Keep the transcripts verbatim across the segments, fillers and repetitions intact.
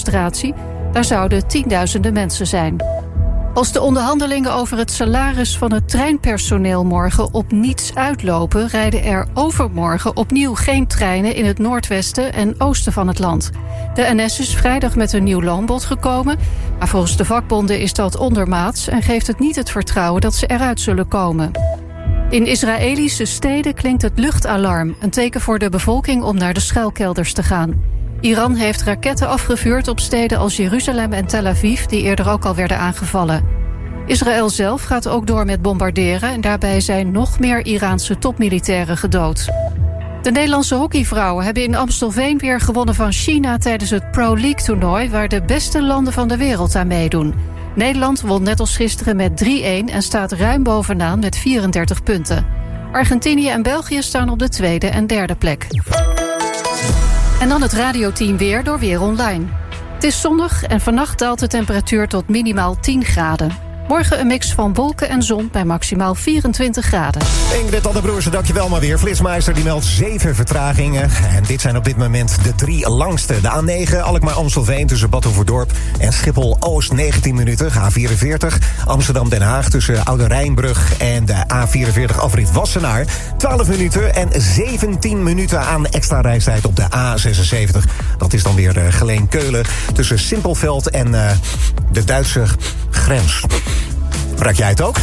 demonstratie. Daar zouden tienduizenden mensen zijn. Als de onderhandelingen over het salaris van het treinpersoneel morgen op niets uitlopen, rijden er overmorgen opnieuw geen treinen in het noordwesten en oosten van het land. De N S is vrijdag met een nieuw loonbod gekomen, maar volgens de vakbonden is dat ondermaats en geeft het niet het vertrouwen dat ze eruit zullen komen. In Israëlische steden klinkt het luchtalarm, een teken voor de bevolking om naar de schuilkelders te gaan. Iran heeft raketten afgevuurd op steden als Jeruzalem en Tel Aviv, die eerder ook al werden aangevallen. Israël zelf gaat ook door met bombarderen en daarbij zijn nog meer Iraanse topmilitairen gedood. De Nederlandse hockeyvrouwen hebben in Amstelveen weer gewonnen van China tijdens het Pro League-toernooi, waar de beste landen van de wereld aan meedoen. Nederland won net als gisteren met drie-een en staat ruim bovenaan met vierendertig punten. Argentinië en België staan op de tweede en derde plek. En dan het radioteam weer door Weer Online. Het is zonnig en vannacht daalt de temperatuur tot minimaal tien graden. Morgen een mix van wolken en zon bij maximaal vierentwintig graden. Ingrid Annebroersen, dankjewel maar weer. Flitsmeister die meldt zeven vertragingen. En dit zijn op dit moment de drie langste. De A negen, Alkmaar-Amstelveen tussen Batuverdorp en Schiphol-Oost negentien minuten. A vierenveertig, Amsterdam-Den Haag tussen Oude Rijnbrug en de A vierenveertig afrit Wassenaar. twaalf minuten en zeventien minuten aan extra reistijd op de A zesenzeventig. Dat is dan weer uh, Geleen-Keulen tussen Simpelveld en uh, de Duitse grens. Raak jij het ook?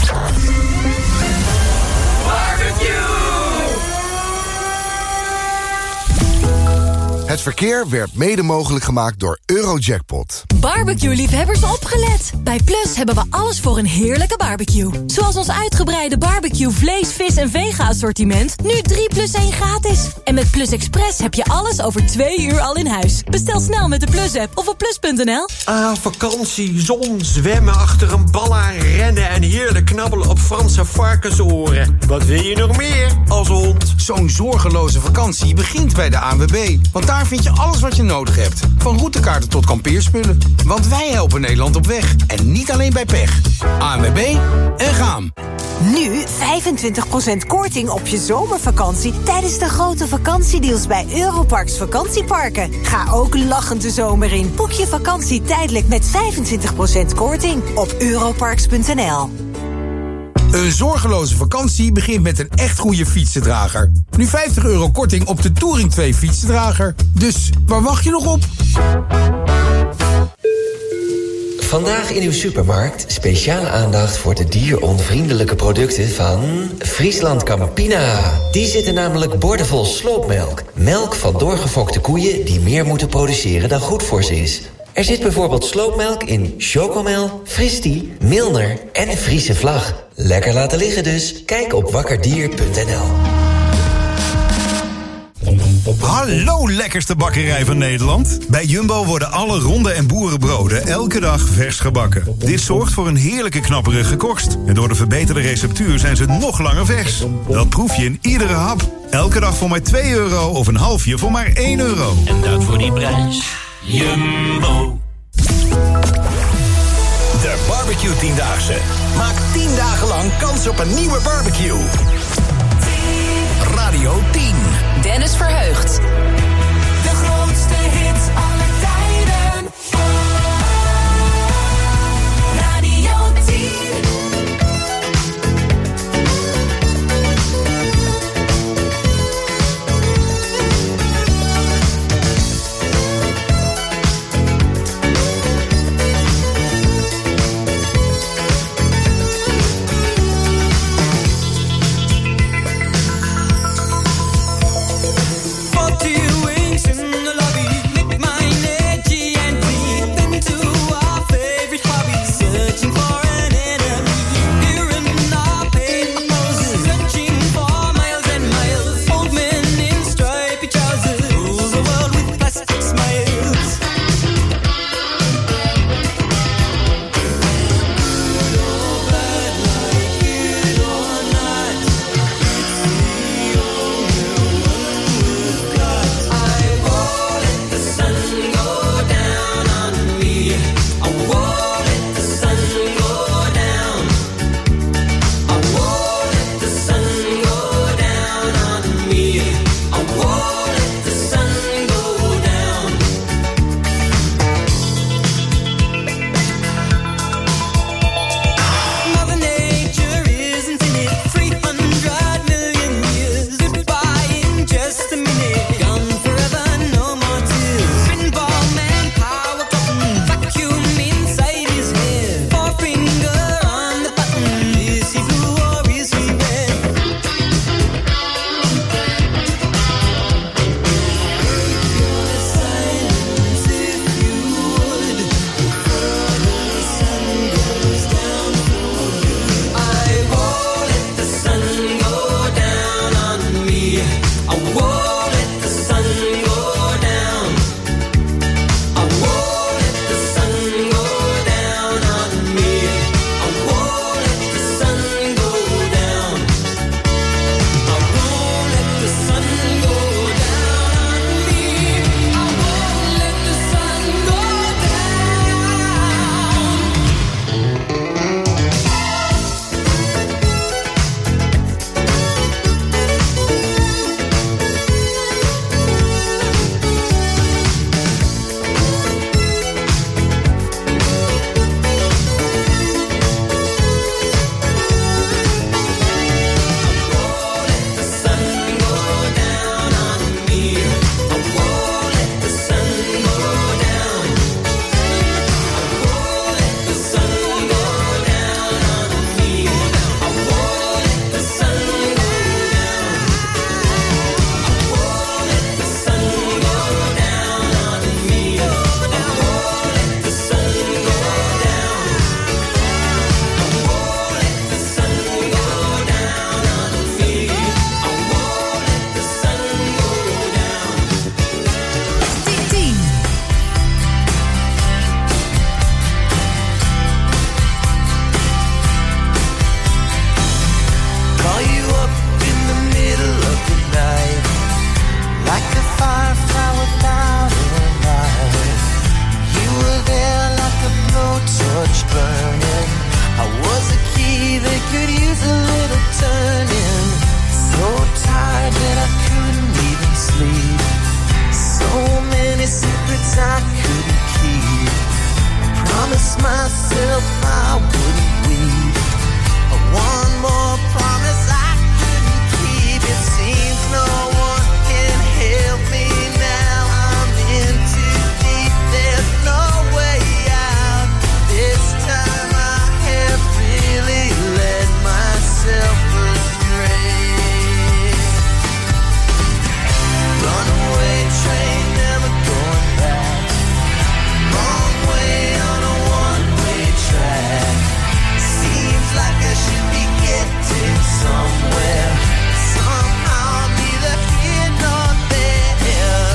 Het verkeer werd mede mogelijk gemaakt door Eurojackpot. Barbecue-liefhebbers opgelet! Bij Plus hebben we alles voor een heerlijke barbecue. Zoals ons uitgebreide barbecue vlees, vis en vega-assortiment. Nu drie plus één gratis. En met Plus Express heb je alles over twee uur al in huis. Bestel snel met de Plus-app of op plus punt n l. Ah, vakantie, zon, zwemmen achter een bal aan, rennen en heerlijk knabbelen op Franse varkensoren. Wat wil je nog meer als hond? Zo'n zorgeloze vakantie begint bij de A N W B. Want daar vind je alles wat je nodig hebt. Van routekaarten tot kampeerspullen. Want wij helpen Nederland op weg. En niet alleen bij pech. A N W B en gaan. Nu vijfentwintig procent korting op je zomervakantie tijdens de grote vakantiedeals bij Europarks Vakantieparken. Ga ook lachend de zomer in. Boek je vakantie tijdelijk met vijfentwintig procent korting op europarks punt n l. Een zorgeloze vakantie begint met een echt goede fietsendrager. Nu vijftig euro korting op de Touring twee fietsendrager. Dus waar wacht je nog op? Vandaag in uw supermarkt speciale aandacht voor de dieronvriendelijke producten van Friesland Campina. Die zitten namelijk boordevol sloopmelk. Melk van doorgefokte koeien die meer moeten produceren dan goed voor ze is. Er zit bijvoorbeeld sloopmelk in Chocomel, Fristie, Milner en Friese Vlag. Lekker laten liggen dus. Kijk op wakkerdier punt n l. Hallo lekkerste bakkerij van Nederland. Bij Jumbo worden alle ronde en boerenbroden elke dag vers gebakken. Dit zorgt voor een heerlijke knapperige korst. En door de verbeterde receptuur zijn ze nog langer vers. Dat proef je in iedere hap. Elke dag voor maar twee euro of een halfje voor maar één euro. En dat voor die prijs. Jumbo. De barbecue tiendaagse. Maak tien dagen lang kans op een nieuwe barbecue. Radio tien. Dennis Verheugd. De grootste hits aller tijden. Radio tien. What do you promised myself I wouldn't wait. One more promise I couldn't keep. It seems no one can help me now. I'm in too deep. There's no way out. This time I have really let myself astray. Runaway train, never going back. Wrong way on a one-way track. Seems like I should be getting somewhere. Somehow I'm neither here nor there.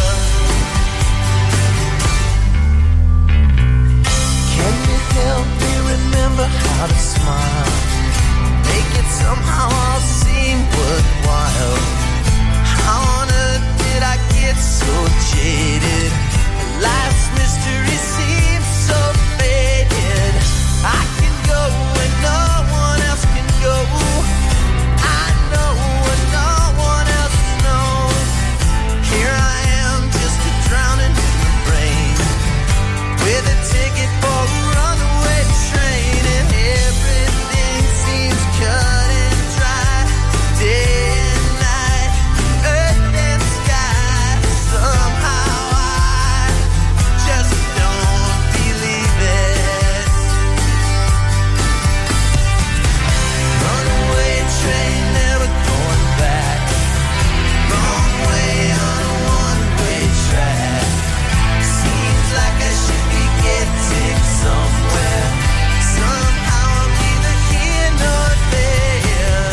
Can you help me remember how to smile? Make it somehow all seem worthwhile. How on earth did I get so jaded? Life's mystery seems so faded. I can go when no one else can go. I know when no one else knows. Here I am, just a drowning in the rain, with a ticket for a runaway train, and everything seems cut and dry. Day and night, earth and sky. Somehow I just don't believe it. Runaway train, never going back. Wrong way on a one-way track. Seems like I should be getting somewhere. Somehow I'm neither here nor there.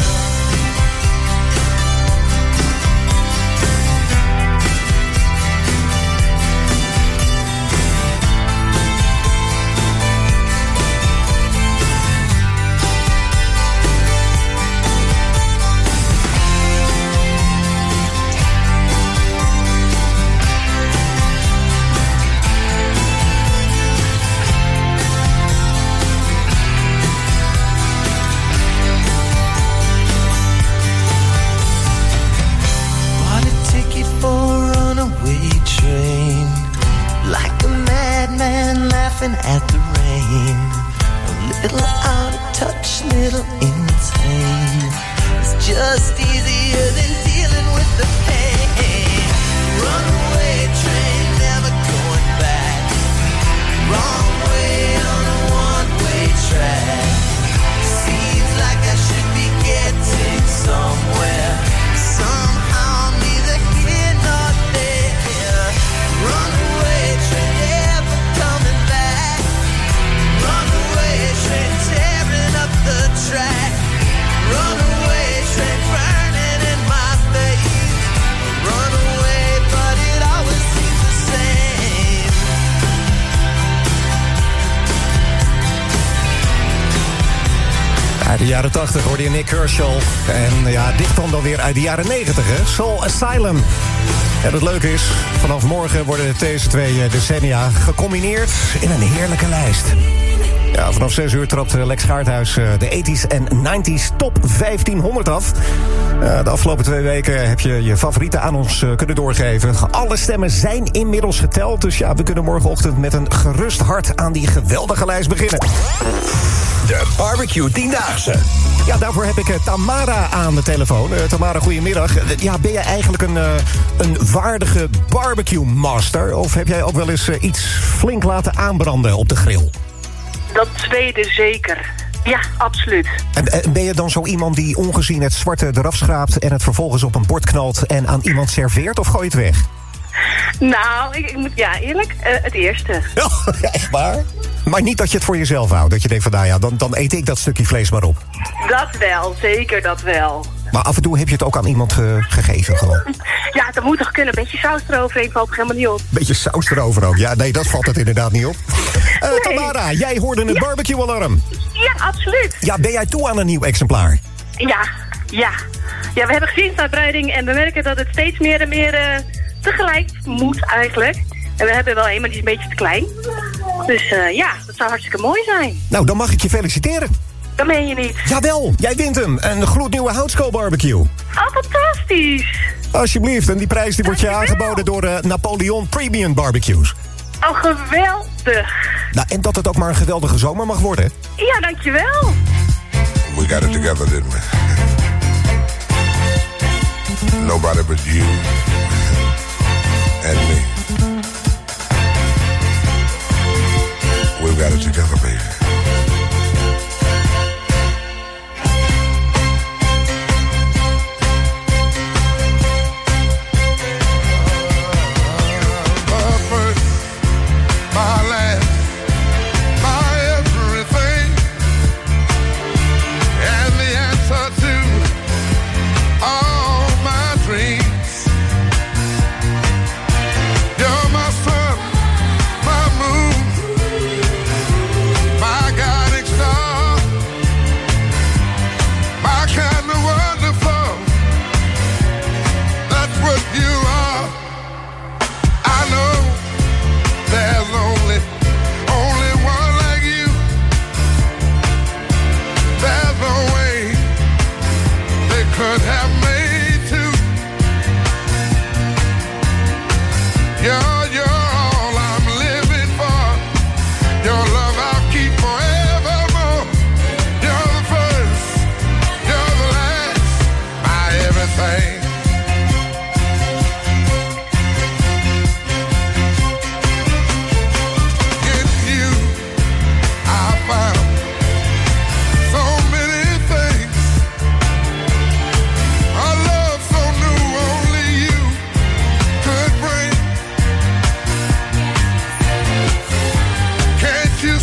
Bought a ticket for a runaway train, like a madman laughing at the rain. A little out of touch, little insane. It's just easier than dealing with the pain. Runaway train, never going back. Wrong way on a one-way track. Seems like I should be getting somewhere. Somehow I'm neither here nor there. Runaway train, never coming back. Runaway train, tearing up the track. Runaway train, burning in my face. Runaway, but it always seems the same. Uit de jaren tachtig hoorde je Nick Kershaw. En ja, dit kwam dan weer uit de jaren negentig, hè? Soul Asylum. En het leuke is, vanaf morgen worden deze twee decennia gecombineerd in een heerlijke lijst. Ja, vanaf zes uur trapt Lex Gaarthuis de eighties en nineties top vijftienhonderd af. De afgelopen twee weken heb je je favorieten aan ons kunnen doorgeven. Alle stemmen zijn inmiddels geteld. Dus ja, we kunnen morgenochtend met een gerust hart aan die geweldige lijst beginnen. De Barbecue Tiendaagse. Ja, daarvoor heb ik uh, Tamara aan de telefoon. Uh, Tamara, goedemiddag. Uh, ja, ben jij eigenlijk een, uh, een waardige barbecue master? Of heb jij ook wel eens uh, iets flink laten aanbranden op de grill? Dat tweede zeker. Ja, absoluut. En, en ben je dan zo iemand die ongezien het zwarte eraf schraapt en het vervolgens op een bord knalt en aan iemand serveert, of gooi je het weg? Nou, ik, ik moet, ja, eerlijk, uh, het eerste. Ja, echt waar? Maar niet dat je het voor jezelf houdt. Dat je denkt van, nou ja, dan, dan eet ik dat stukje vlees maar op. Dat wel, zeker dat wel. Maar af en toe heb je het ook aan iemand uh, gegeven gewoon. Ja, dat moet toch kunnen. Een beetje saus eroverheen valt toch helemaal niet op. Beetje saus erover ook. Ja, nee, dat valt het inderdaad niet op. Uh, nee. Tamara, jij hoorde het ja. barbecue-alarm. Ja, absoluut. Ja, ben jij toe aan een nieuw exemplaar? Ja, ja. Ja, we hebben gezinsuitbreiding en we merken dat het steeds meer en meer uh, tegelijk moet eigenlijk. En we hebben wel een, maar die is een beetje te klein. Dus uh, ja, dat zou hartstikke mooi zijn. Nou, dan mag ik je feliciteren. Dat meen je niet. Jawel, jij wint hem. Een gloednieuwe houtskoolbarbecue. Oh, fantastisch. Alsjeblieft, en die prijs die wordt je aangeboden door uh, Napoleon Premium Barbecues. Oh, geweldig. Nou, en dat het ook maar een geweldige zomer mag worden. Ja, dankjewel. We got it together, didn't we? Nobody but you and me. We've got it together, baby. Can't you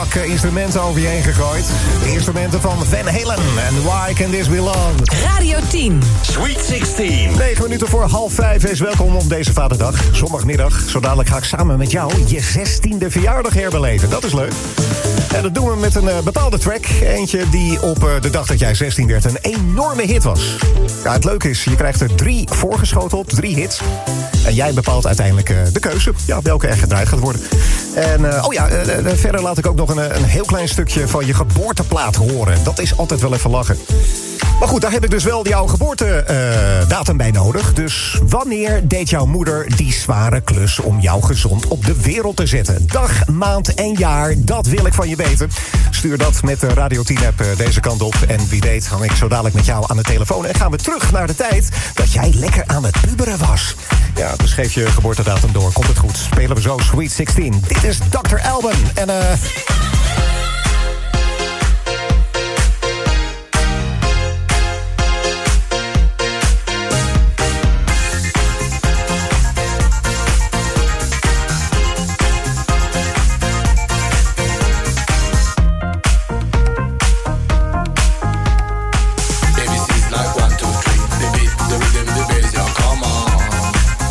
bak uh, instrumenten over je heen gegooid. De instrumenten van Van Halen en Why Can This Be Love? Radio tien. Sweet zestien. negen minuten voor half vijf is welkom op deze vaderdag. Zondagmiddag. Zo dadelijk ga ik samen met jou je zestiende verjaardag herbeleven. Dat is leuk. En dat doen we met een uh, bepaalde track. Eentje die op uh, de dag dat jij zestien werd een enorme hit was. Ja, het leuke is, je krijgt er drie voorgeschoteld, drie hits. En jij bepaalt uiteindelijk uh, de keuze. Ja, welke er gedraaid gaat worden. En uh, oh ja, uh, uh, verder laat ik ook nog een, een heel klein stukje van je geboorteplaat horen. Dat is altijd wel even lachen. Maar goed, daar heb ik dus wel jouw geboortedatum uh, bij nodig. Dus wanneer deed jouw moeder die zware klus om jou gezond op de wereld te zetten? Dag, maand en jaar, dat wil ik van je weten. Stuur dat met de Radio tien-app uh, deze kant op. En wie weet hang ik zo dadelijk met jou aan de telefoon. En gaan we terug naar de tijd dat jij lekker aan het puberen was. Ja, dus geef je geboortedatum door. Komt het goed. Spelen we zo Sweet zestien. Dit is dokter Alban. En eh... Uh...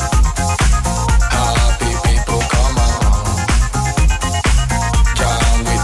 Happy people, come on. John, we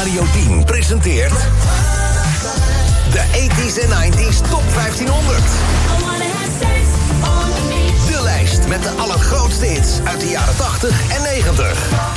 Radio tien presenteert... de tachtiger en negentiger Top vijftienhonderd. De lijst met de allergrootste hits uit de jaren tachtig en negentig.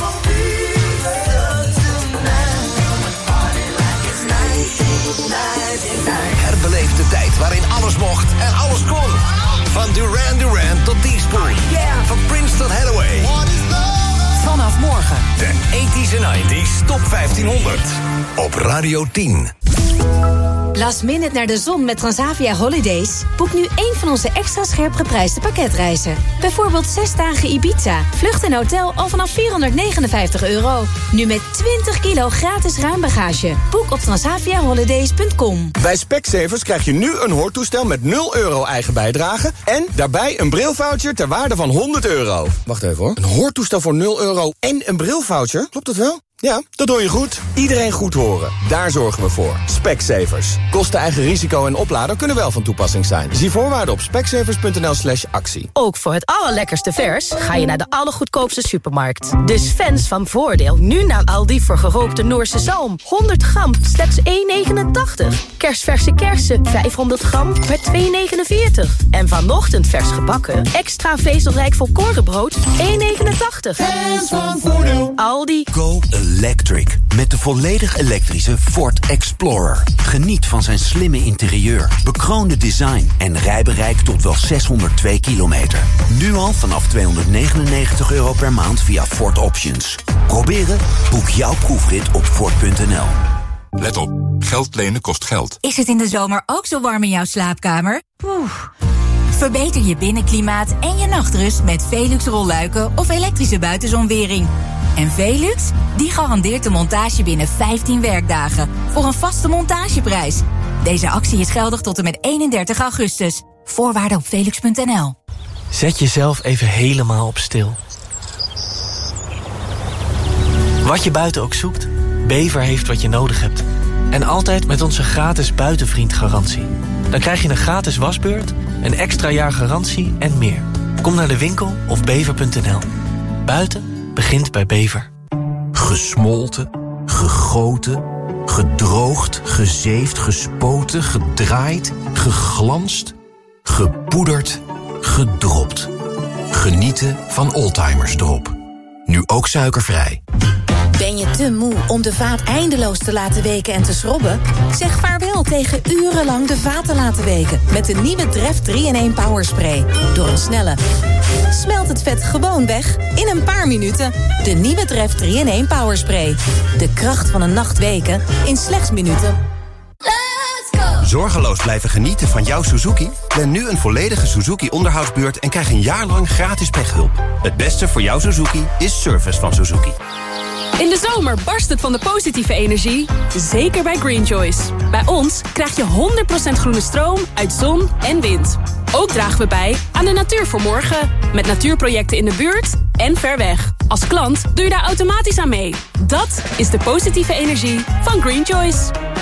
Herbeleef de tijd waarin alles mocht en alles kon. Van Duran Duran tot Teaspoon. Van Prince tot Hathaway. Vanaf morgen. De tachtiger en negentiger Top vijftienhonderd. Op Radio tien. Last minute naar de zon met Transavia Holidays? Boek nu één van onze extra scherp geprijsde pakketreizen. Bijvoorbeeld zes dagen Ibiza, vlucht en hotel al vanaf vierhonderdnegenenvijftig euro. Nu met twintig kilo gratis ruimbagage. Boek op transavia holidays punt com. Bij Specsavers krijg je nu een hoortoestel met nul euro eigen bijdrage... en daarbij een brilvoucher ter waarde van honderd euro. Wacht even hoor. Een hoortoestel voor nul euro en een brilvoucher? Klopt dat wel? Ja, dat hoor je goed. Iedereen goed horen. Daar zorgen we voor. Specsavers. Kosten, eigen risico en oplader kunnen wel van toepassing zijn. Zie voorwaarden op specsavers.nl slash actie. Ook voor het allerlekkerste vers ga je naar de allergoedkoopste supermarkt. Dus fans van Voordeel nu naar Aldi voor gerookte Noorse zalm. honderd gram, slechts één negenentachtig. Kersverse kersen, vijfhonderd gram, per twee negenenveertig. En vanochtend vers gebakken, extra vezelrijk volkorenbrood, één negenentachtig. Fans van Voordeel. Aldi. Go Electric. Met de volledig elektrische Ford Explorer. Geniet van zijn slimme interieur, bekroonde design en rijbereik tot wel zeshonderdtwee kilometer. Nu al vanaf tweehonderdnegenennegentig euro per maand via Ford Options. Proberen? Boek jouw proefrit op Ford punt n l. Let op, geld lenen kost geld. Is het in de zomer ook zo warm in jouw slaapkamer? Oeh. Verbeter je binnenklimaat en je nachtrust met Velux rolluiken of elektrische buitenzonwering. En Velux, die garandeert de montage binnen vijftien werkdagen voor een vaste montageprijs. Deze actie is geldig tot en met eenendertig augustus. Voorwaarden op velux punt n l. Zet jezelf even helemaal op stil. Wat je buiten ook zoekt, Bever heeft wat je nodig hebt. En altijd met onze gratis buitenvriendgarantie. Dan krijg je een gratis wasbeurt, een extra jaar garantie en meer. Kom naar de winkel of bever punt n l. Buiten begint bij Bever. Gesmolten, gegoten, gedroogd, gezeefd, gespoten, gedraaid, geglanst, gepoederd, gedropt. Genieten van Oldtimers Drop. Nu ook suikervrij. Ben je te moe om de vaat eindeloos te laten weken en te schrobben? Zeg vaarwel tegen urenlang de vaat te laten weken met de nieuwe Dreft drie in één Power Spray. Door een snelle smelt het vet gewoon weg in een paar minuten. De nieuwe Dreft drie in één Power Spray. De kracht van een nacht weken in slechts minuten. Zorgeloos blijven genieten van jouw Suzuki? Plan nu een volledige Suzuki-onderhoudsbeurt en krijg een jaar lang gratis pechhulp. Het beste voor jouw Suzuki is service van Suzuki. In de zomer barst het van de positieve energie, zeker bij Green Choice. Bij ons krijg je honderd procent groene stroom uit zon en wind. Ook dragen we bij aan de natuur voor morgen, met natuurprojecten in de buurt en ver weg. Als klant doe je daar automatisch aan mee. Dat is de positieve energie van Green Choice.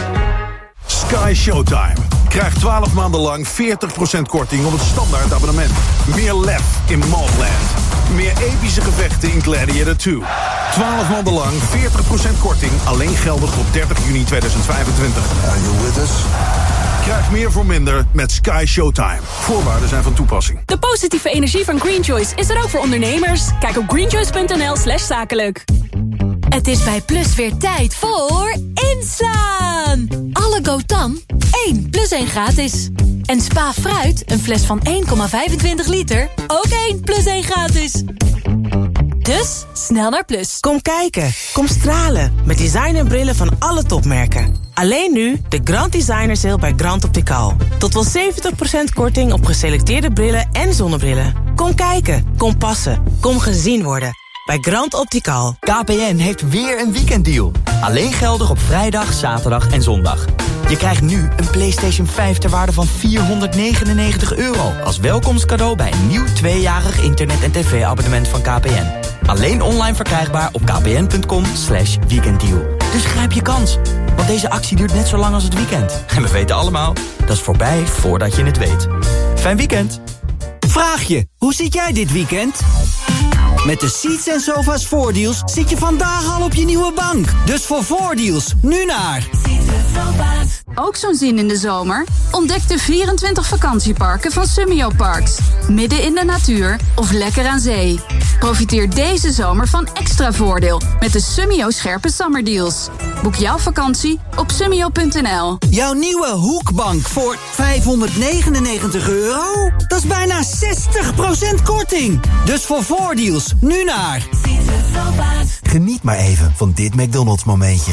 Sky Showtime. Krijg twaalf maanden lang veertig procent korting op het standaard abonnement. Meer lef in Mobland. Meer epische gevechten in Gladiator twee. twaalf maanden lang veertig procent korting. Alleen geldig tot dertig juni tweeduizend vijfentwintig. Are you with us? Krijg meer voor minder met Sky Showtime. Voorwaarden zijn van toepassing. De positieve energie van Green Choice is er ook voor ondernemers. Kijk op greenchoice punt n l slash zakelijk. Het is bij Plus weer tijd voor inslaan. Alle Gotan, één plus één gratis. En Spa Fruit, een fles van één komma vijfentwintig liter, ook één plus één gratis. Dus, snel naar Plus. Kom kijken, kom stralen met designerbrillen van alle topmerken. Alleen nu de Grand Designer Sale bij Grand Optical. Tot wel zeventig procent korting op geselecteerde brillen en zonnebrillen. Kom kijken, kom passen, kom gezien worden. Bij Grand Optical. K P N heeft weer een weekenddeal. Alleen geldig op vrijdag, zaterdag en zondag. Je krijgt nu een PlayStation vijf ter waarde van vierhonderdnegenennegentig euro... als welkomstcadeau bij een nieuw tweejarig internet- en tv-abonnement van K P N. Alleen online verkrijgbaar op kpn punt com slash weekenddeal. Dus grijp je kans, want deze actie duurt net zo lang als het weekend. En we weten allemaal, dat is voorbij voordat je het weet. Fijn weekend! Vraag je, hoe zit jij dit weekend? Met de Seats en Sofa's voordeals zit je vandaag al op je nieuwe bank. Dus voor voordeals, nu naar... Ook zo'n zin in de zomer? Ontdek de vierentwintig vakantieparken van Summio Parks. Midden in de natuur of lekker aan zee. Profiteer deze zomer van extra voordeel met de Summio scherpe zomerdeals. Boek jouw vakantie op summio punt n l. Jouw nieuwe hoekbank voor vijfhonderdnegenennegentig euro? Dat is bijna zestig procent korting. Dus voor voordeals, nu naar... Geniet maar even van dit McDonald's momentje.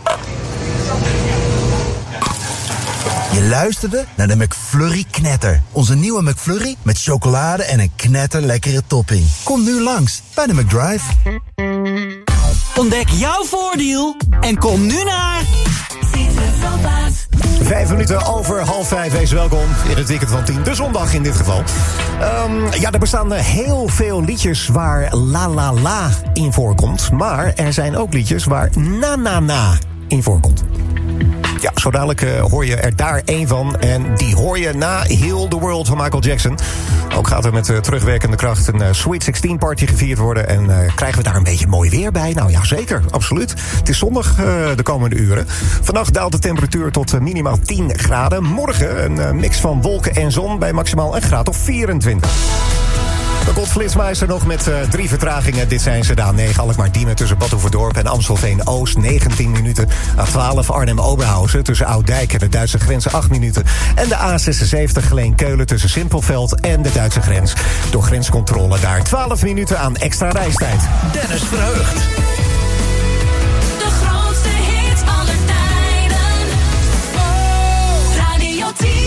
Je luisterde naar de McFlurry Knetter. Onze nieuwe McFlurry met chocolade en een knetterlekkere topping. Kom nu langs bij de McDrive. Ontdek jouw voordeel en kom nu naar... Vijf minuten over half vijf, wees welkom in het weekend van tien, de zondag in dit geval. Um, ja, er bestaan heel veel liedjes waar la la la in voorkomt. Maar er zijn ook liedjes waar na na na in voorkomt. Ja, zo dadelijk uh, hoor je er daar één van. En die hoor je na Heal the World van Michael Jackson. Ook gaat er met uh, terugwerkende kracht een uh, Sweet zestien party gevierd worden. En uh, krijgen we daar een beetje mooi weer bij? Nou ja, zeker, absoluut. Het is zondag uh, de komende uren. Vannacht daalt de temperatuur tot uh, minimaal tien graden. Morgen een uh, mix van wolken en zon bij maximaal een graad of vierentwintig. Dan komt Flitsmeister nog met uh, drie vertragingen. Dit zijn ze, de A negen Alkmaar-Diemen tussen Badhoevedorp en Amstelveen-Oost. negentien minuten. A twaalf Arnhem-Oberhausen tussen Ouddijk en de Duitse grens acht minuten. En de A zesenzeventig Geleen-Keulen tussen Simpelveld en de Duitse grens. Door grenscontrole daar twaalf minuten aan extra reistijd. Dennis Verheugd. De grootste hits aller tijden. Radio tien.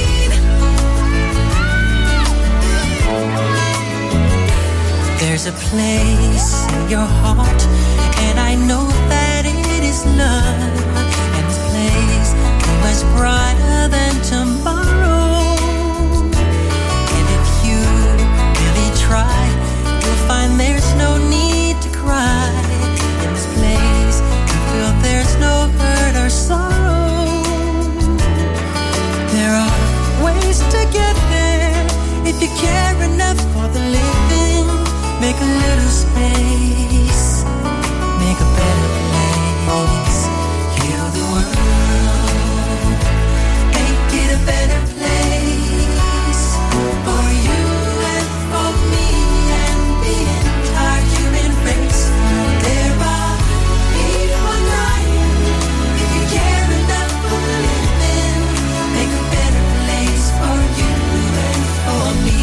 There's a place in your heart, and I know that it is love. And this place is much brighter than tomorrow. And if you really try, you'll find there's no need to cry. In this place, you feel there's no hurt or sorrow. There are ways to get there if you care enough for the living. Make a little space, make a better place. Heal the world, make it a better place. For you and for me and the entire human race. There are people dying. If you care enough for living, make a better place for you and for me.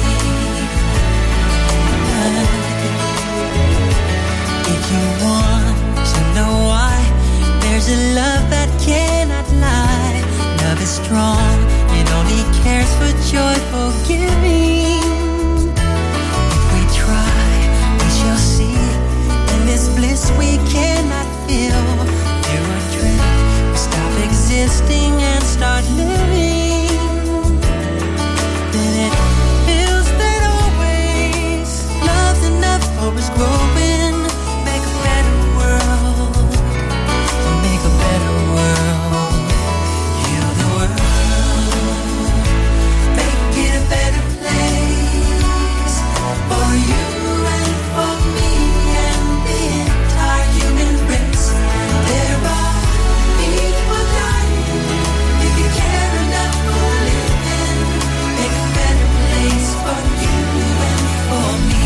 If you want to know why, there's a love that cannot lie. Love is strong, it only cares for joyful giving. If we try, we shall see. In this bliss we cannot feel. Through a drift, we stop existing and start living. Then it feels that always love's enough for us growing. Make a better world. Make a better world. Heal the world. Make it a better place. For you and for me and the entire human race. There are people dying. If you care enough for living, make a better place for you and for me.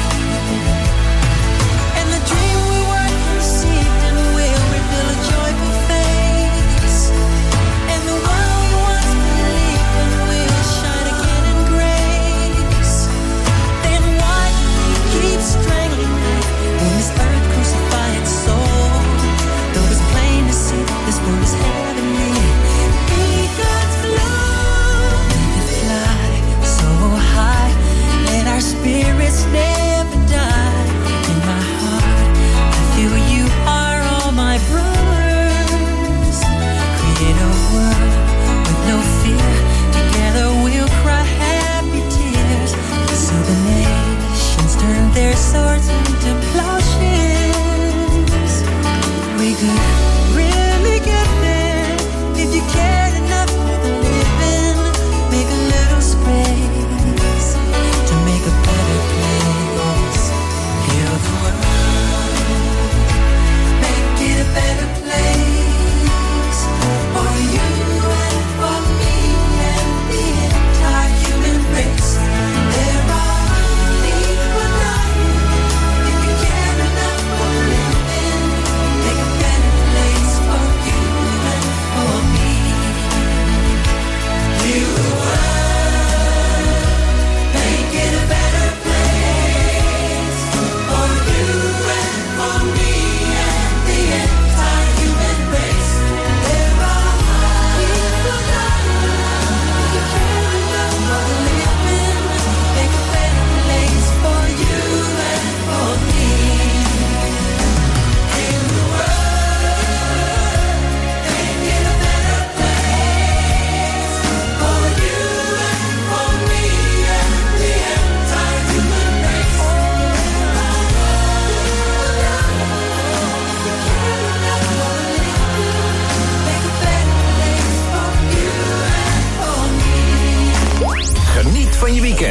And the dream we were conceived in will reveal a joyful face. And the one we once believed in will shine again in grace. Then why keep strangling life when this earth crucify its soul? Though it's plain to see this world is heavenly. Be God's love. We could fly so high. Let our spirits never die. In my heart, I feel you are all my brothers. Create a world with no fear. Together we'll cry happy tears. So the nations turn their swords into plowshares. We could really get there if you cared enough for the living. Make a little space to make a better place. Heal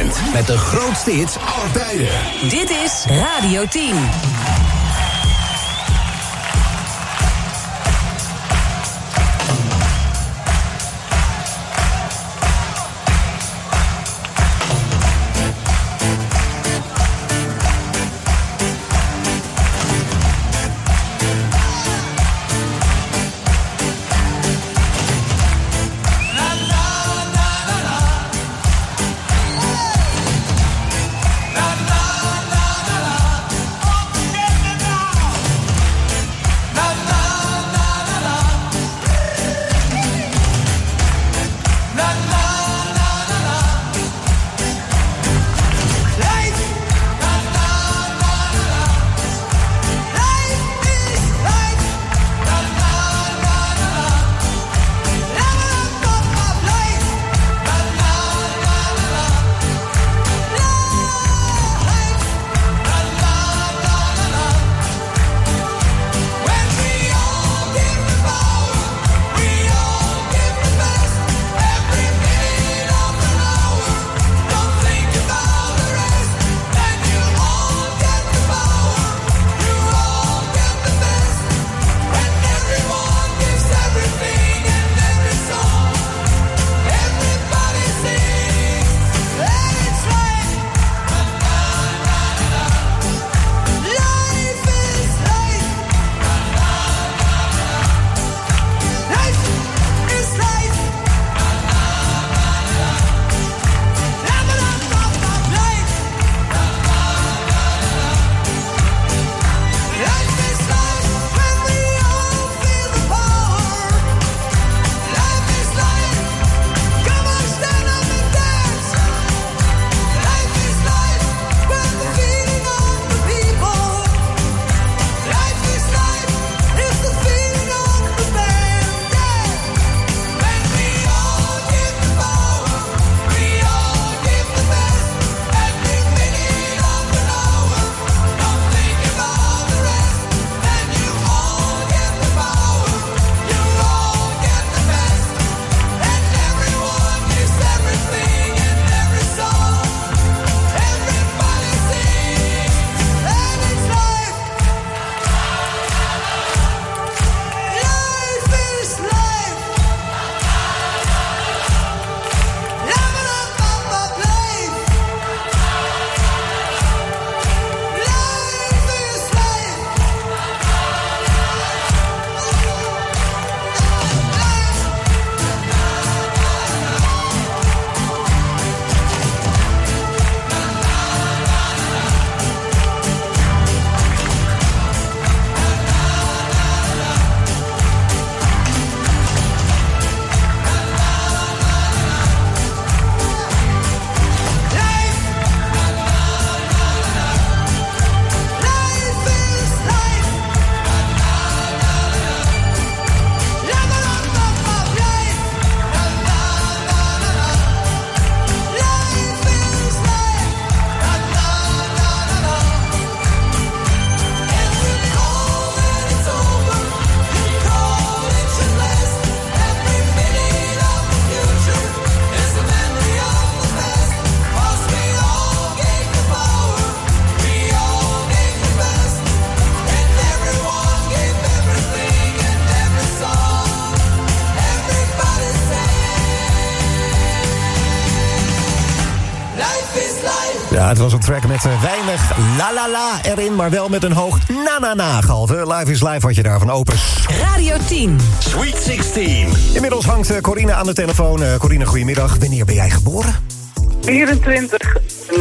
weekend met de grootste hits aller tijden. Dit is Radio tien. Ja, het was een track met uh, weinig la la la erin, maar wel met een hoog na na na gehalte. Live is live, wat je daarvan Opus. Radio tien. Sweet zestien. Inmiddels hangt uh, Corine aan de telefoon. Uh, Corine, goedemiddag. Wanneer ben jij geboren? vierentwintig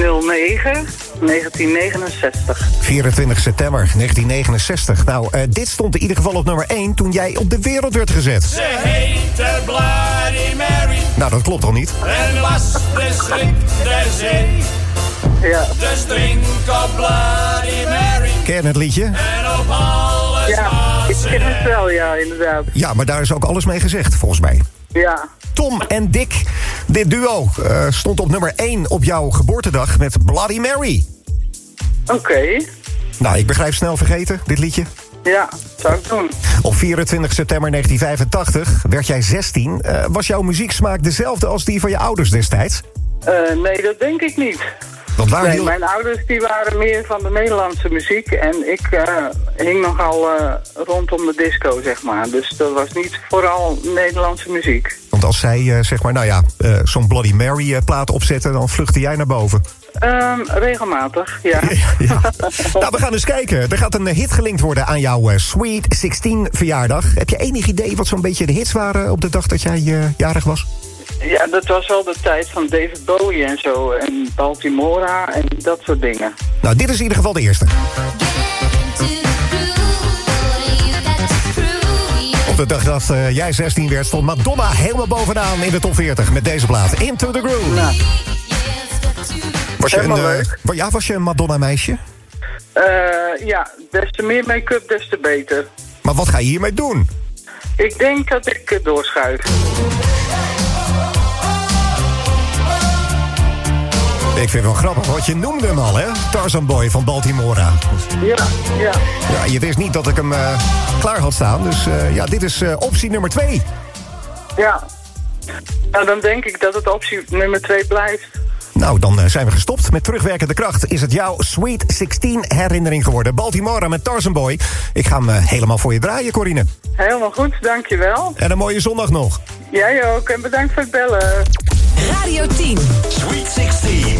negen negentien negenenzestig. vierentwintig september negentien negenenzestig. Nou, uh, dit stond in ieder geval op nummer één toen jij op de wereld werd gezet. Ze heette Bloody Mary. Nou, dat klopt al niet. En was de schrik der zee. Ja. Dus drink op Bloody Mary. Ken je het liedje? En op alles ja, ik ken het wel, ja, inderdaad. Ja, maar daar is ook alles mee gezegd, volgens mij. Ja. Tom en Dick, dit duo, uh, stond op nummer één op jouw geboortedag met Bloody Mary. Oké. Okay. Nou, ik begrijp snel vergeten, dit liedje. Ja, zou ik doen. Op vierentwintig september negentien vijfentachtig werd jij zestien. Uh, was jouw muzieksmaak dezelfde als die van je ouders destijds? Uh, nee, dat denk ik niet. Want waar nee, hield... Mijn ouders die waren meer van de Nederlandse muziek en ik uh, hing nogal uh, rondom de disco, zeg maar. Dus dat was niet vooral Nederlandse muziek. Want als zij, uh, zeg maar, nou ja, uh, zo'n Bloody Mary uh, plaat opzetten, dan vluchtte jij naar boven. Um, regelmatig, ja. ja. Nou, we gaan eens kijken. Er gaat een hit gelinkt worden aan jouw uh, Sweet zestien verjaardag. Heb je enig idee wat zo'n beetje de hits waren op de dag dat jij uh, jarig was? Ja, dat was wel de tijd van David Bowie en zo. En Baltimora en dat soort dingen. Nou, dit is in ieder geval de eerste. Op de dag dat uh, jij zestien werd, stond Madonna helemaal bovenaan in de top veertig met deze plaat. Into the Groove. Nou, was je een, uh, leuk. Ja, was je een Madonna-meisje? Uh, ja, des te meer make-up, des te beter. Maar wat ga je hiermee doen? Ik denk dat ik uh, doorschuif. Ik vind het wel grappig, want je noemde hem al, hè? Tarzan Boy van Baltimora. Ja, ja. Ja, je wist niet dat ik hem uh, klaar had staan. Dus uh, ja, dit is uh, optie nummer twee. Ja. Nou, dan denk ik dat het optie nummer twee blijft. Nou, dan uh, zijn we gestopt. Met terugwerkende kracht is het jouw Sweet zestien herinnering geworden. Baltimora met Tarzan Boy. Ik ga hem uh, helemaal voor je draaien, Corine. Helemaal goed, dankjewel. En een mooie zondag nog. Jij ook, en bedankt voor het bellen. Radio tien. Sweet zestien.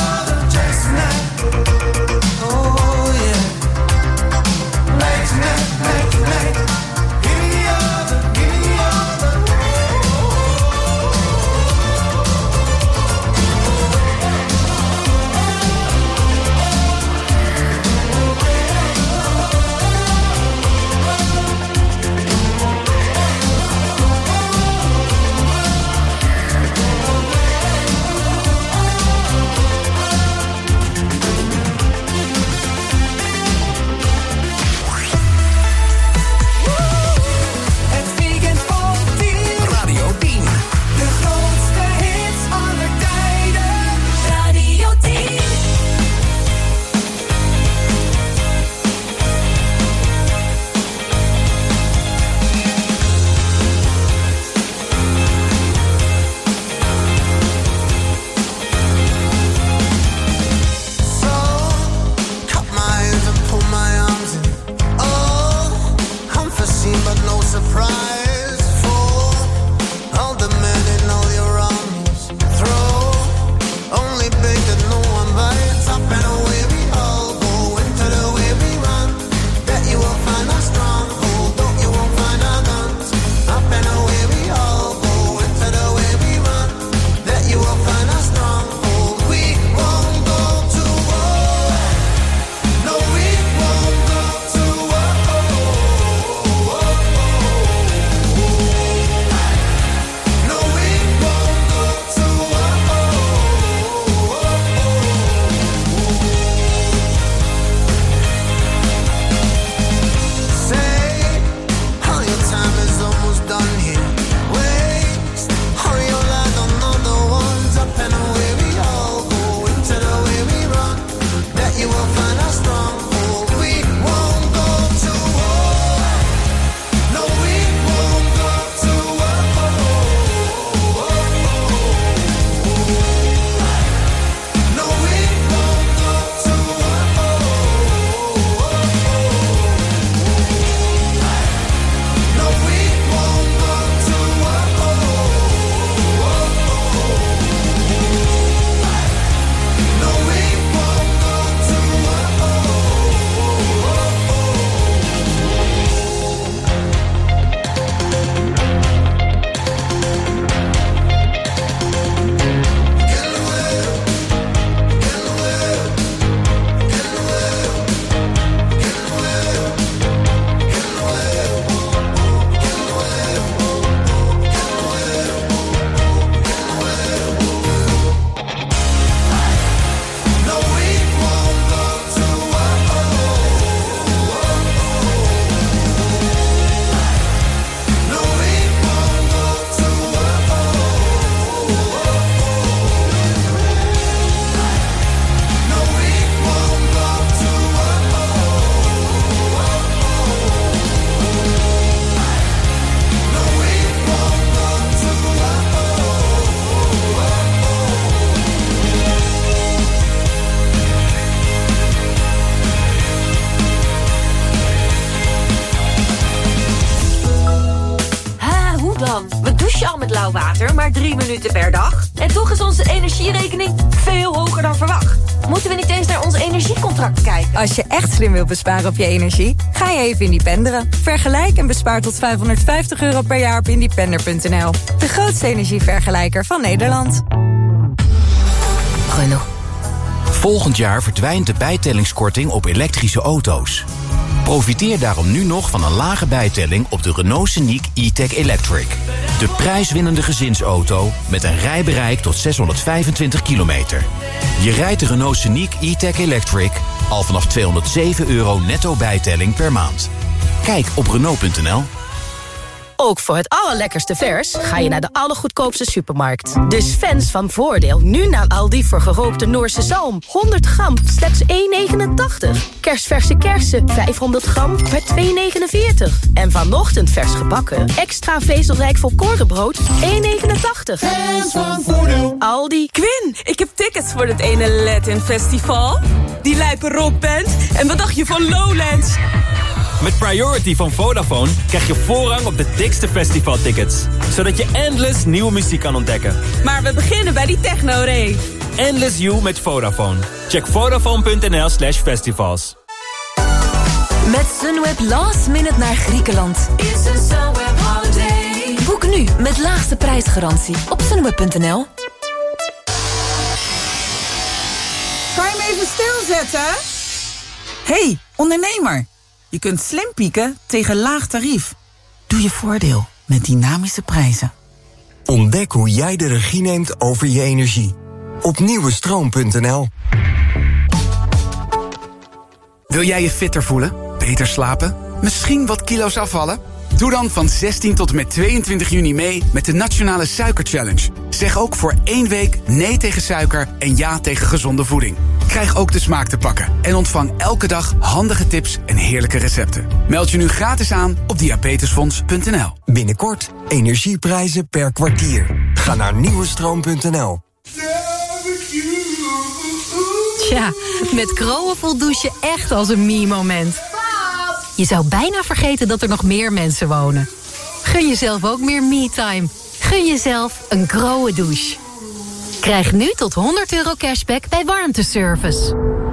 Night, night. douche je al met lauw water, maar drie minuten per dag. En toch is onze energierekening veel hoger dan verwacht. Moeten we niet eens naar ons energiecontract kijken? Als je echt slim wilt besparen op je energie, ga je even independeren. Vergelijk en bespaar tot vijfhonderdvijftig euro per jaar op independer punt n l. De grootste energievergelijker van Nederland. Renault. Volgend jaar verdwijnt de bijtellingskorting op elektrische auto's. Profiteer daarom nu nog van een lage bijtelling op de Renault Scenic e-tech Electric. De prijswinnende gezinsauto met een rijbereik tot zeshonderdvijfentwintig kilometer. Je rijdt de Renault Scenic e-tech Electric al vanaf tweehonderdzeven euro netto bijtelling per maand. Kijk op Renault punt n l. Ook voor het allerlekkerste vers ga je naar de allergoedkoopste supermarkt. Dus fans van Voordeel nu naar Aldi voor gerookte Noorse zalm. honderd gram, slechts één negenentachtig. Kersverse kersen, vijfhonderd gram, per twee negenenveertig. En vanochtend vers gebakken, extra vezelrijk volkorenbrood, één negenentachtig. Fans van Voordeel. Aldi. Quinn, ik heb tickets voor het ene Latin Festival. Die lijpe rockband. En wat dacht je van Lowlands? Met Priority van Vodafone krijg je voorrang op de dikste festivaltickets. Zodat je endless nieuwe muziek kan ontdekken. Maar we beginnen bij die techno-rave. Endless You met Vodafone. Check vodafone punt n l slash festivals. Met Sunweb last minute naar Griekenland. Boek nu met laagste prijsgarantie op sunweb punt n l. Kan je hem even stilzetten? Hey, ondernemer. Je kunt slim pieken tegen laag tarief. Doe je voordeel met dynamische prijzen. Ontdek hoe jij de regie neemt over je energie. Op nieuwestroom punt n l. Wil jij je fitter voelen? Beter slapen? Misschien wat kilo's afvallen? Doe dan van zestien tot en met tweeëntwintig juni mee met de Nationale Suiker Challenge. Zeg ook voor één week nee tegen suiker en ja tegen gezonde voeding. Krijg ook de smaak te pakken en ontvang elke dag handige tips en heerlijke recepten. Meld je nu gratis aan op diabetesfonds punt n l. Binnenkort energieprijzen per kwartier. Ga naar nieuwestroom punt n l. Tja, met Kroon voelt douchen echt als een me-moment. Je zou bijna vergeten dat er nog meer mensen wonen. Gun jezelf ook meer me-time. Gun jezelf een Kroon douche. Krijg nu tot honderd euro cashback bij warmteservice.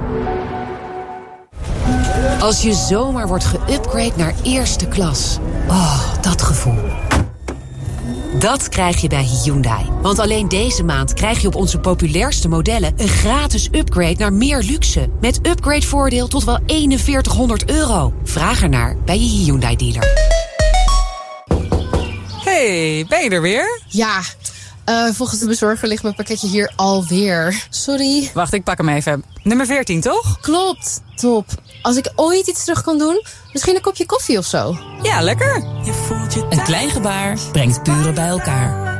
Als je zomaar wordt geüpgrade naar eerste klas. Oh, dat gevoel. Dat krijg je bij Hyundai. Want alleen deze maand krijg je op onze populairste modellen een gratis upgrade naar meer luxe. Met upgradevoordeel tot wel eenenveertighonderd euro. Vraag ernaar bij je Hyundai dealer. Hey, ben je er weer? Ja, uh, volgens de bezorger ligt mijn pakketje hier alweer. Sorry. Wacht, ik pak hem even. Nummer veertien, toch? Klopt, top. Als ik ooit iets terug kan doen, misschien een kopje koffie of zo. Ja, lekker. Een klein gebaar brengt buren bij elkaar.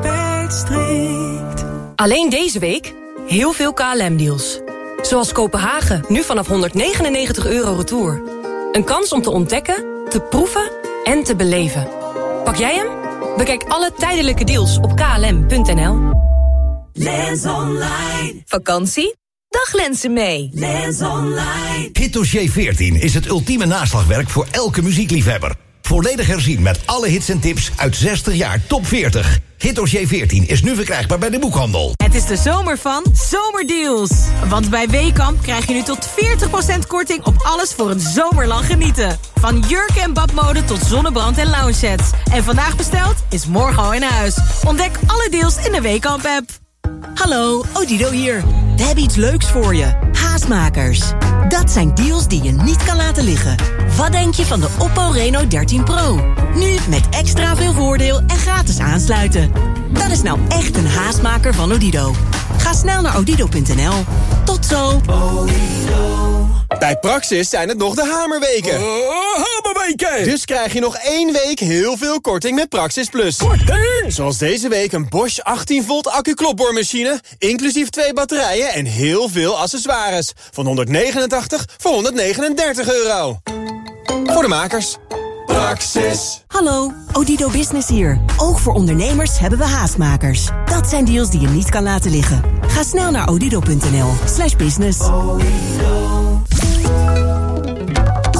Alleen deze week heel veel K L M-deals. Zoals Kopenhagen, nu vanaf honderdnegenennegentig euro retour. Een kans om te ontdekken, te proeven en te beleven. Pak jij hem? Bekijk alle tijdelijke deals op k l m punt n l. Lens Online. Vakantie? Dag lenzen mee. Lens Online. Hitdossier veertien is het ultieme naslagwerk voor elke muziekliefhebber. Volledig herzien met alle hits en tips uit zestig jaar top veertig. Hitdossier veertien is nu verkrijgbaar bij de boekhandel. Het is de zomer van Zomerdeals. Want bij Weekamp krijg je nu tot veertig procent korting op alles voor een zomerlang genieten. Van jurken en badmode tot zonnebrand en lounge sets. En vandaag besteld is morgen al in huis. Ontdek alle deals in de Weekamp-app. Hallo, Odido hier. We hebben iets leuks voor je. Haastmakers. Dat zijn deals die je niet kan laten liggen. Wat denk je van de Oppo Reno dertien Pro? Nu met extra veel voordeel en gratis aansluiten. Dat is nou echt een haastmaker van Odido. Ga snel naar odido punt n l. Tot zo. Bij Praxis zijn het nog de hamerweken. Uh, hamerweken! Dus krijg je nog één week heel veel korting met Praxis Plus. Korting! Zoals deze week een Bosch achttien volt accu-klopboormachine, inclusief twee batterijen en heel veel accessoires. Van honderdnegenentachtig voor honderdnegenendertig euro. Voor de makers. Praxis. Hallo, Odido Business hier. Ook voor ondernemers hebben we haastmakers. Dat zijn deals die je niet kan laten liggen. Ga snel naar odido punt n l slash business.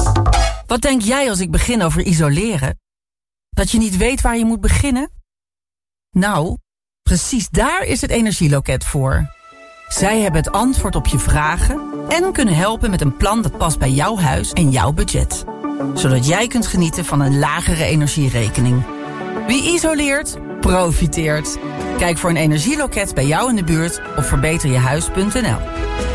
Wat denk jij als ik begin over isoleren? Dat je niet weet waar je moet beginnen? Nou, precies daar is het Energieloket voor. Zij hebben het antwoord op je vragen en kunnen helpen met een plan dat past bij jouw huis en jouw budget. Zodat jij kunt genieten van een lagere energierekening. Wie isoleert, profiteert. Kijk voor een energieloket bij jou in de buurt op verbeter je huis punt n l.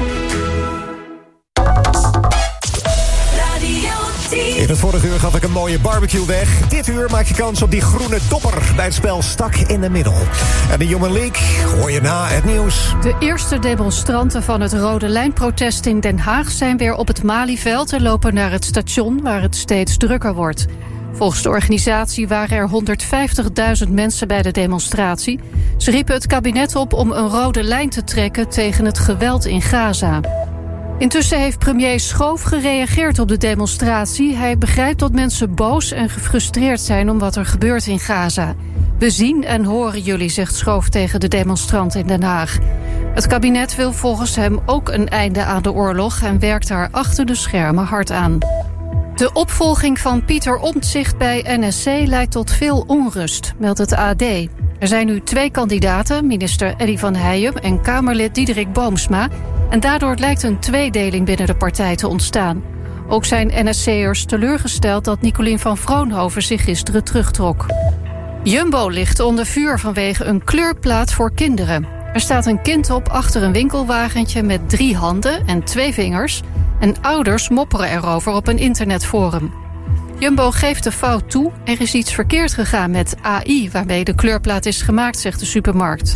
In het vorige uur gaf ik een mooie barbecue weg. Dit uur maak je kans op die groene dopper bij het spel Stak in de Middel. En de Human League hoor je na het nieuws. De eerste demonstranten van het Rode Lijn-protest in Den Haag zijn weer op het Malieveld en lopen naar het station waar het steeds drukker wordt. Volgens de organisatie waren er honderdvijftigduizend mensen bij de demonstratie. Ze riepen het kabinet op om een rode lijn te trekken tegen het geweld in Gaza. Intussen heeft premier Schoof gereageerd op de demonstratie. Hij begrijpt dat mensen boos en gefrustreerd zijn om wat er gebeurt in Gaza. We zien en horen jullie, zegt Schoof tegen de demonstranten in Den Haag. Het kabinet wil volgens hem ook een einde aan de oorlog en werkt daar achter de schermen hard aan. De opvolging van Pieter Omtzigt bij N S C leidt tot veel onrust, meldt het A D. Er zijn nu twee kandidaten, minister Eddy van Heijem en Kamerlid Diederik Boomsma. En daardoor lijkt een tweedeling binnen de partij te ontstaan. Ook zijn N S C'ers teleurgesteld dat Nicolien van Vroonhoven zich gisteren terugtrok. Jumbo ligt onder vuur vanwege een kleurplaat voor kinderen. Er staat een kind op achter een winkelwagentje met drie handen en twee vingers. En ouders mopperen erover op een internetforum. Jumbo geeft de fout toe. Er is iets verkeerd gegaan met A I waarmee de kleurplaat is gemaakt, zegt de supermarkt.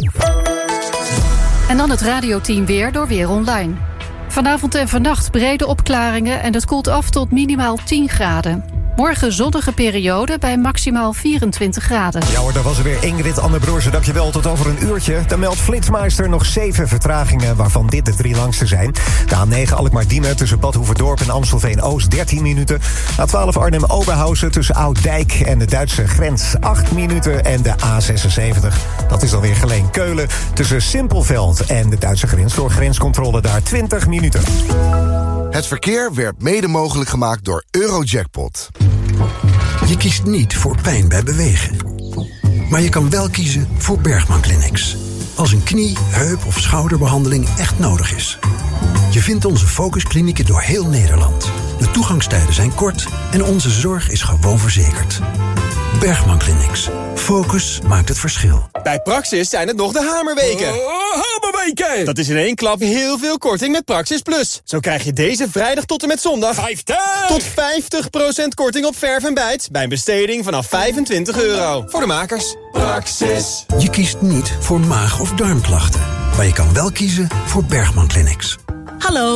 En dan het radioteam weer door Weer Online. Vanavond en vannacht brede opklaringen en het koelt af tot minimaal tien graden. Morgen zonnige periode bij maximaal vierentwintig graden. Ja hoor, daar was er weer Ingrid Annebroerse. Dankjewel, tot over een uurtje. Dan meldt Flitsmeister nog zeven vertragingen, waarvan dit de drie langste zijn. De A negen Alkmaar-Diemen tussen Bad Hoeverdorp en Amstelveen-Oost dertien minuten. A twaalf Arnhem-Oberhausen tussen Oud-Dijk en de Duitse grens acht minuten. En de A zesenzeventig, dat is alweer Geleen-Keulen, tussen Simpelveld en de Duitse grens. Door grenscontrole daar twintig minuten. Het verkeer werd mede mogelijk gemaakt door Eurojackpot. Je kiest niet voor pijn bij bewegen. Maar je kan wel kiezen voor Bergman Clinics. Als een knie, heup of schouderbehandeling echt nodig is. Je vindt onze focusklinieken door heel Nederland. De toegangstijden zijn kort en onze zorg is gewoon verzekerd. Bergman Clinics. Focus maakt het verschil. Bij Praxis zijn het nog de hamerweken. Oh, hamerweken! Dat is in één klap heel veel korting met Praxis Plus. Zo krijg je deze vrijdag tot en met zondag vijftig tot vijftig procent korting op verf en bijt bij een besteding vanaf vijfentwintig euro. Voor de makers. Praxis. Je kiest niet voor maag- of darmklachten. Maar je kan wel kiezen voor Bergman Clinics. Hallo.